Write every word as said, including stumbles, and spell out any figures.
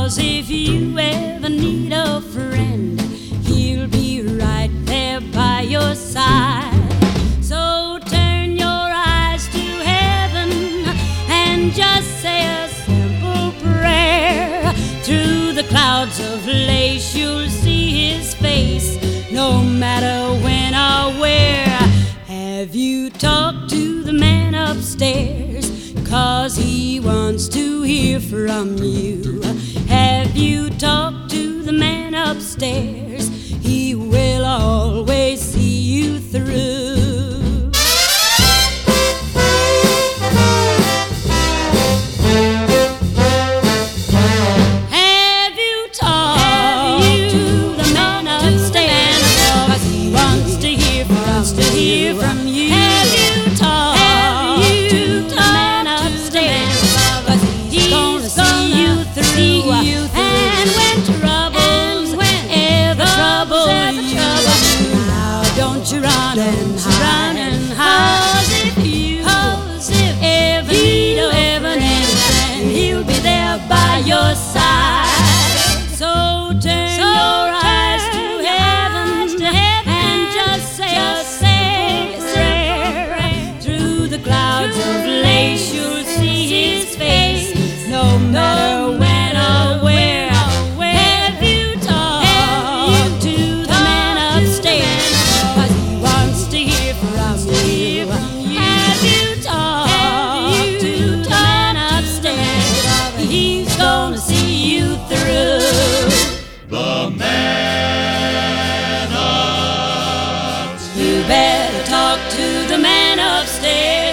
'Cause if you ever need a friend, he'll be right there by your side. So turn your eyes to heaven and just say a simple prayer. Through the clouds of lace you'll see his face, no matter when or where. Have you talked to the man upstairs? 'Cause he wants to hear from you. Have you talked to the man upstairs? He will always see you through. Have you talked to the man upstairs? 'Cause he wants to hear from, to hear from you. Have you talked to the man upstairs? 'Cause he's gonna see you through. And when troubles ever trouble you, now don't you run and hide. Cause if you ever need a friend, he'll be there by your side. So turn your eyes to heaven and just say a simple prayer. Through the clouds of lace you'll see his face, no matter when or where. Have you talked to the man upstairs? 'Cause he wants to hear from you. Have you talked to the man upstairs? He's gonna see you through. The man upstairs. You better talk to the man upstairs.